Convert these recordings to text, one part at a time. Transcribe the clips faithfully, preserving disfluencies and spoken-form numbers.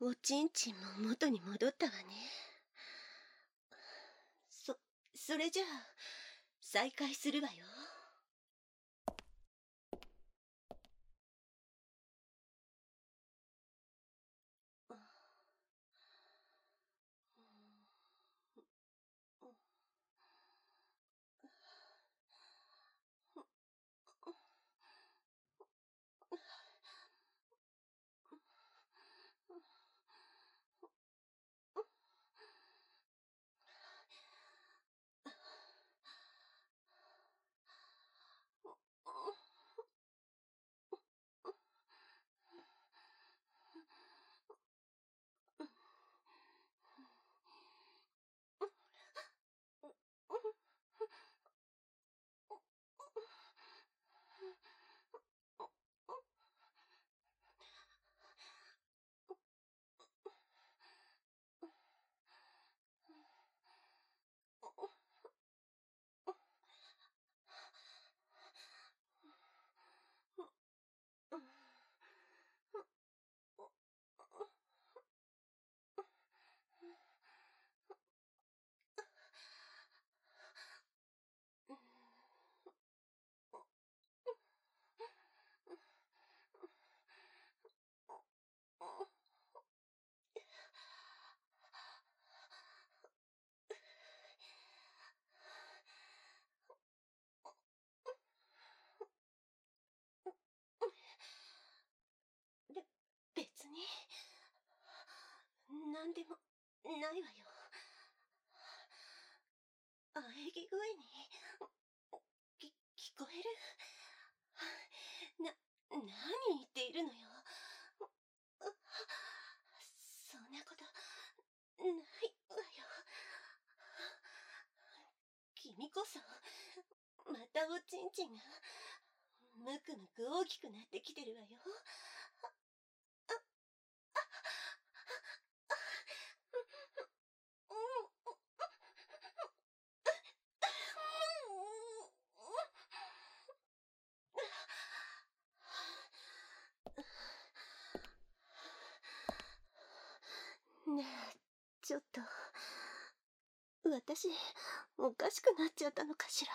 おちんちんも元に戻ったわね。そ、それじゃあ、再開するわよ。べ、別に、なんでもないわよ。喘ぎ声に、き、聞こえる？な、何言っているのよ。そんなこと、ないわよ。君こそ、またおちんちんが、むくむく大きくなってきてるわよ。ねえ、ちょっと、私、おかしくなっちゃったのかしら。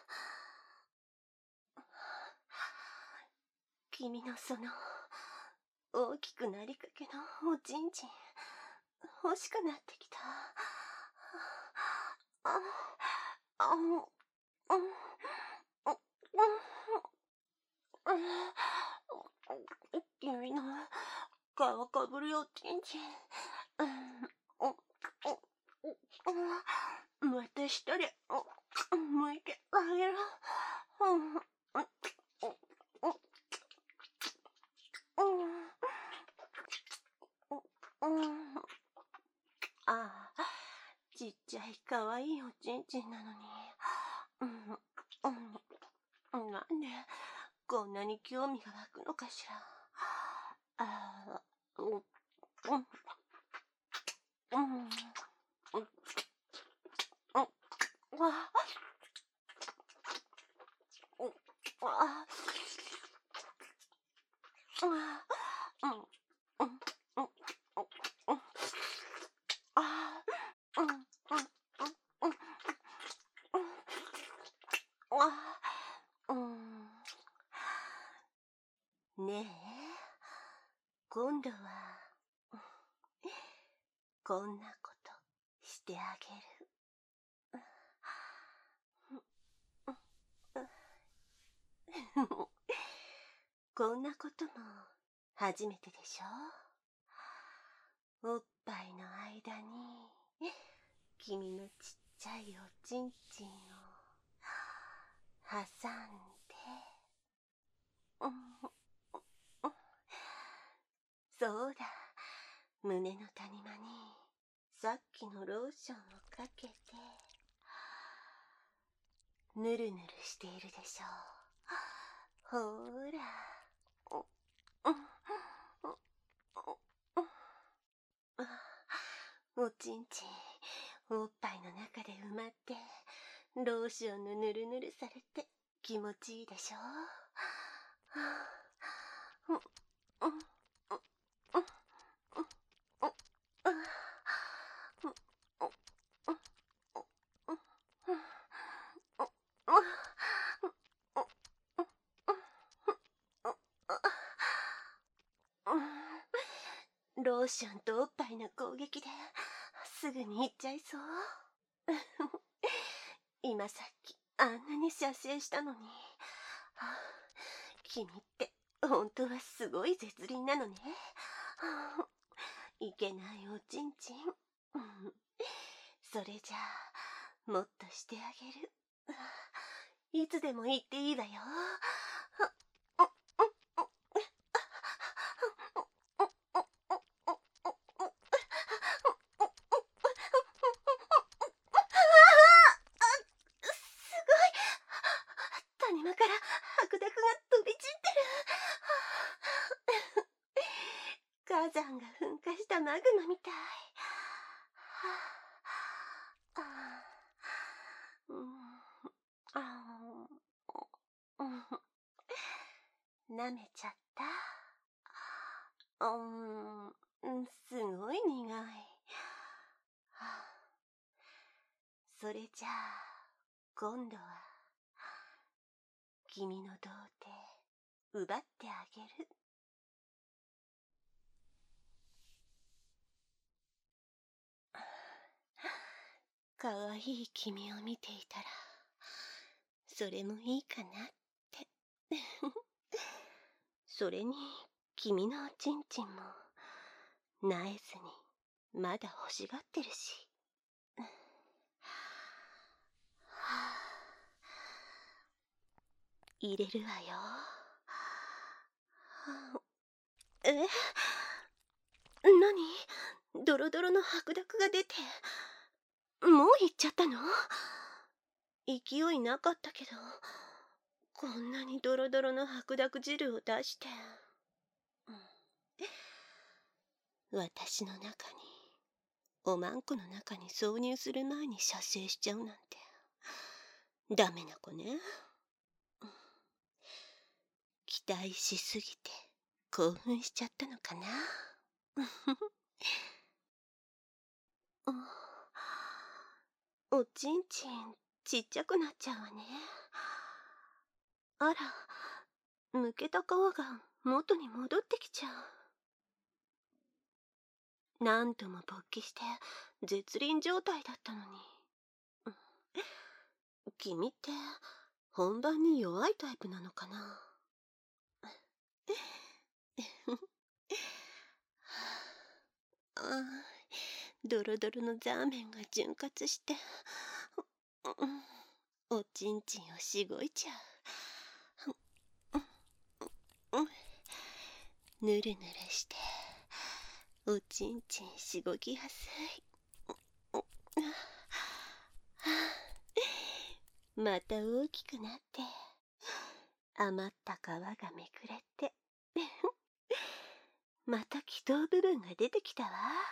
君のその、大きくなりかけのおちんちん、欲しくなってきた。あ、あ、あ、うん、君の皮かぶるおちんちん、また一人、向いてあげる。ああ、ちっちゃいかわいいおちんちんなのに、なんでこんなに興味が湧くのかしら。ああ、うん、うん、うん、うん、わあ、うん、ああ、うん、うん、うん、うん、ああ、うん、うん、うん、ああ、うん。ねえ、今度は、こんなことしてあげる。こんなことも初めてでしょ？おっぱいの間に君のちっちゃいおちんちんを挟んで、そうだ、胸の谷間にさっきのローションをかけてぬるぬるしているでしょう。ほーら、おちんちんおっぱいの中で埋まってローションのぬるぬるされて気持ちいいでしょ。 ローションとおっぱいの攻撃ですぐに行っちゃいそう。今さっきあんなに射精したのに、はあ、君って本当はすごい絶倫なのね。はあ、いけないおちんちん。それじゃあもっとしてあげる。いつでも言っていいわよ。谷間から白濁が飛び散ってる。火山が噴火したマグマみたい。なめちゃった。うん、すごい苦い。それじゃあ今度は君の童貞奪ってあげる。かわいい君を見ていたらそれもいいかなってそれに君のおちんちんもなえずにまだ欲しがってるし入れるわよ。え？何？ドロドロの白濁が出てもう行っちゃったの？勢いなかったけど、こんなにドロドロの白濁汁を出して、うん、私の中におまんこの中に挿入する前に射精しちゃうなんてダメな子ね。期待しすぎて興奮しちゃったのかな。おちんちんちっちゃくなっちゃうわね。あら、むけた皮が元に戻ってきちゃう。なんとも勃起して絶倫状態だったのに。君って本番に弱いタイプなのかな。あ、ドロドロのザーメンが潤滑しておちんちんをしごいちゃう。ぬるぬるしておちんちんしごきやすい。また大きくなって余った皮がめくれてまた気筒部分が出てきたわ。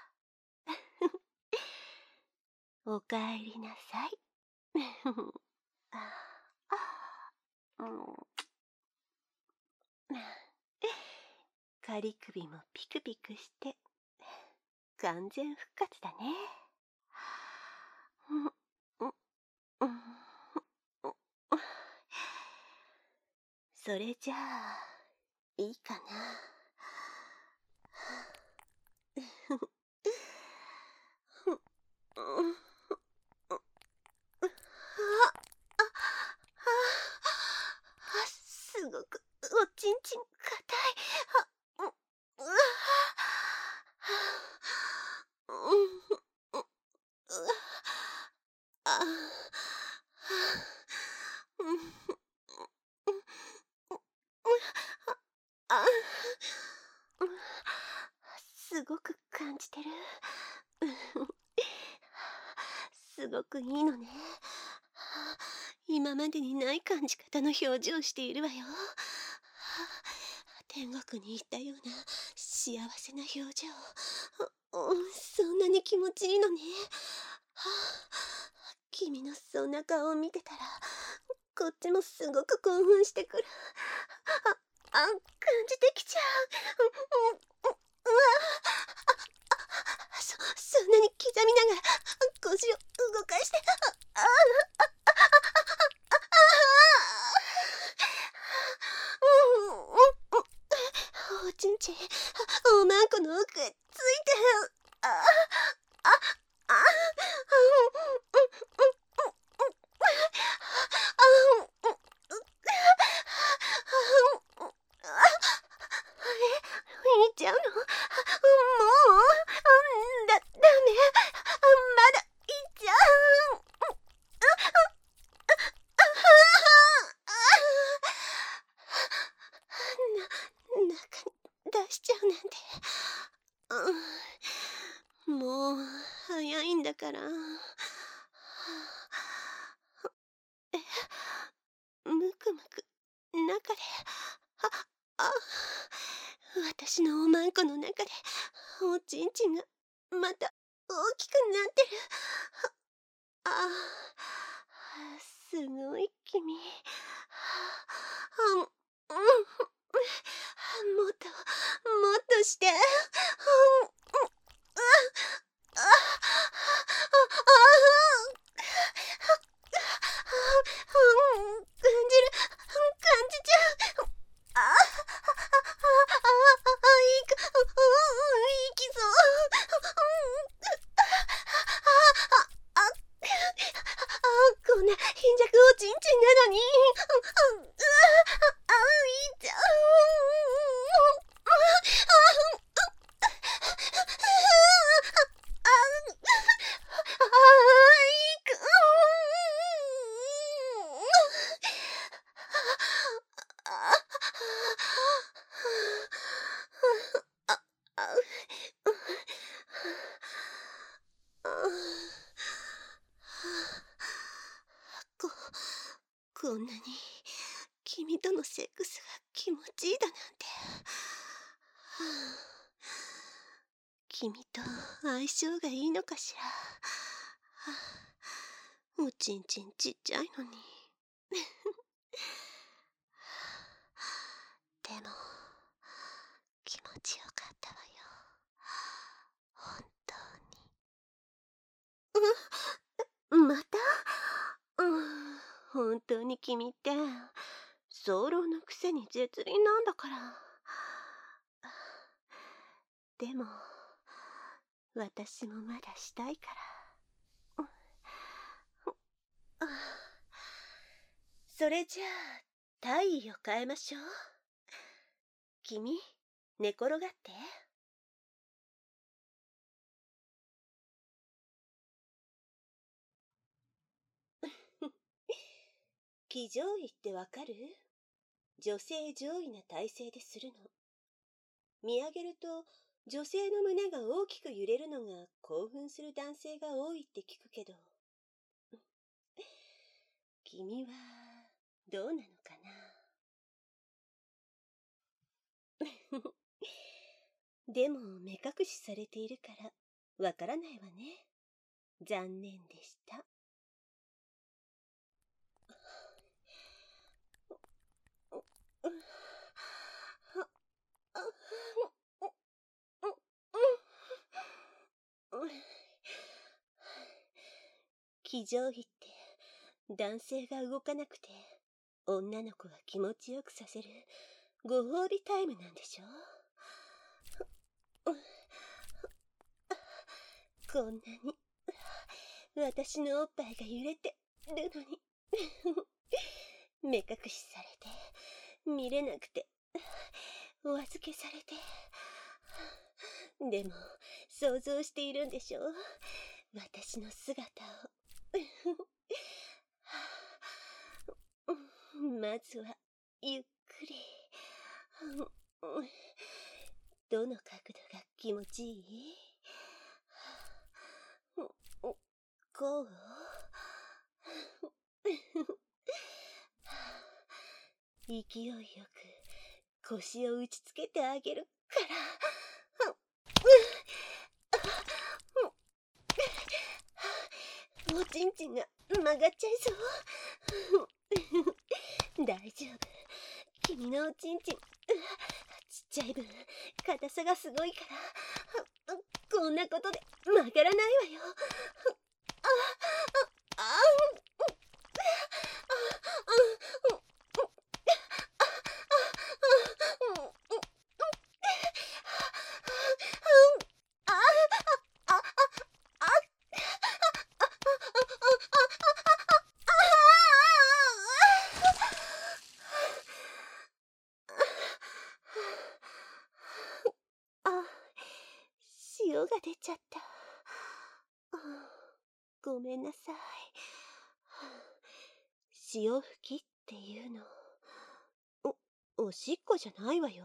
おかえりなさい。仮首もピクピクして完全復活だね。それじゃあいいかな。すごくおちんちんかたい。すごく感じてる。すごくいいのね。今までにない感じ方の表情をしているわよ。天国に行ったような幸せな表情。そんなに気持ちいいのね。君のそんな顔を見てたらこっちもすごく興奮してくる。あ、あ、感じてきちゃう。そ、そんなに刻みながら腰を動かして、ああおちんちんおまんこの奥へついあ、あ、あ、いっちゃうの？もうだ、ダメ。まだいっちゃう。な、中に出しちゃうなんて。うん、もう早いんだから。え、むくむく中で、あ、あ、私のおまんこの中でおちんちんがまた大きくなってる。あ、すごい君。あ、うん、もっともっとして。感じる、感じちゃう。ああ、いく、いきそう。あ、あ、こんな貧弱おちんちんなのに。あ、いっちゃう。こ、こんなに君とのセックスが気持ちいいだなんて。君と相性がいいのかしら。おちんちんちっちゃいのに。でも気持ちよかったわよ、本当に。また？うん、本当に君って早漏のくせに絶倫なんだから。でも私もまだしたいから。それじゃあ体位を変えましょう。君、寝転がって。騎乗位ってわかる？女性上位な体勢でするの。見上げると女性の胸が大きく揺れるのが興奮する男性が多いって聞くけど、君はどうなのかな？でも目隠しされているからわからないわね。残念でした。騎乗位って男性が動かなくて女の子が気持ちよくさせるご褒美タイムなんでしょ？こんなに私のおっぱいが揺れてるのに目隠しされて見れなくてお預けされて、でも想像しているんでしょ？私の姿を。まずはゆっくり。どの角度が気持ちいい？こう？勢いよく腰を打ちつけてあげるから。おちんちんが曲がっちゃいそう。大丈夫。君のおちんちん、ちっちゃい分硬さがすごいから、こんなことで曲がらないわよ。あ、あ、あ、あ、 塩が出ちゃった。ごめんなさい。潮吹きっていうの。お、おしっこじゃないわよ。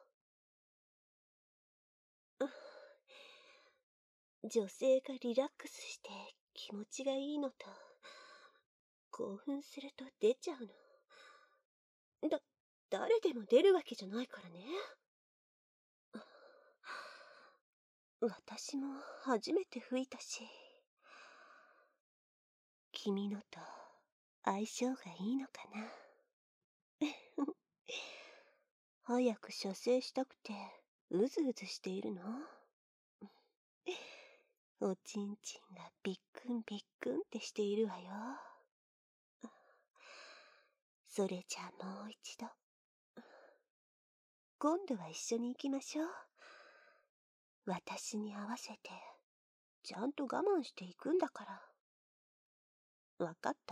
女性がリラックスして気持ちがいいのと、興奮すると出ちゃうの。だ、誰でも出るわけじゃないからね。私も初めて吹いたし、君のと相性がいいのかな。早く射精したくてうずうずしているの？おちんちんがビックンビックンってしているわよ。それじゃあもう一度。今度は一緒に行きましょう。私に合わせてちゃんと我慢していくんだから。わかった？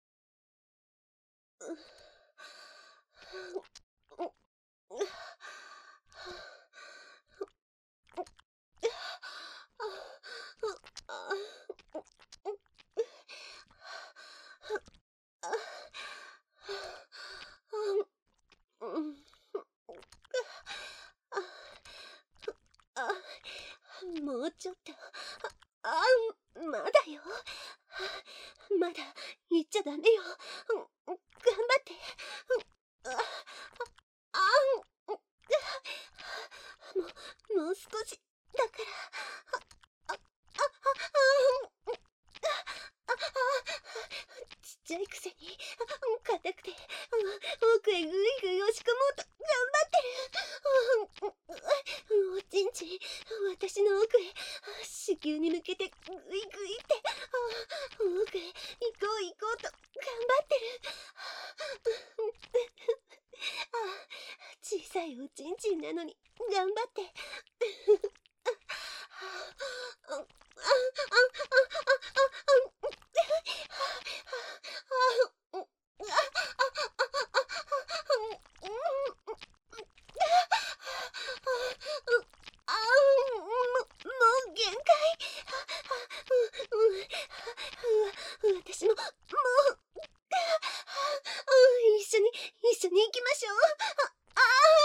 もうちょっと。あ、あ、まだよ。まだ言っちゃダメよ。頑張って。あ、あ、もう、もう少しだから。あ、あ、あ、あ、ちっちゃいくせに硬くて奥へぐいぐい押し込もうと頑張ってる。おちんちん私の奥へ子宮に向けてぐいぐいって奥へ行こう行こうと頑張ってる。小さいおちんちんなのに頑張って。私も、もう、一緒に、一緒に行きましょう。ああ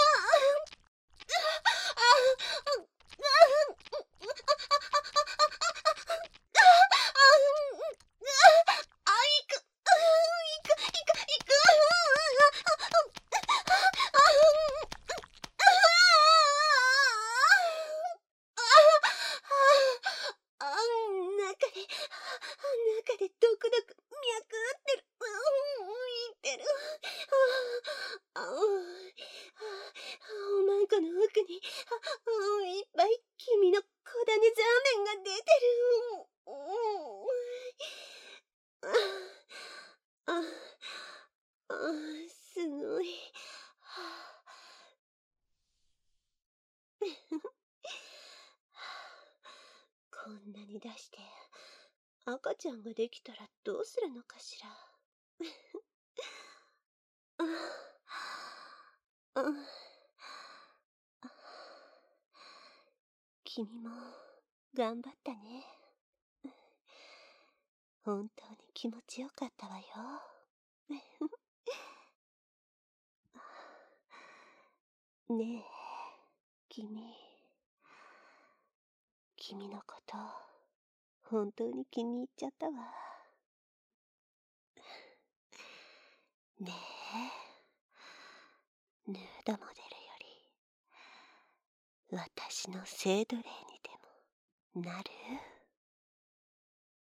中でドクドク脈打ってる。いってる。ああ、おまんこの奥にいっぱい君の小種ザーメンが出てる。ああ、すごい。こんなに出して赤ちゃんができたらどうするのかしら。君も頑張ったね。本当に気持ちよかったわよ。ねえ、君。君のこと、本当に気に入っちゃったわ。ねえ、ヌードモデルより、私の性奴隷にでもなる？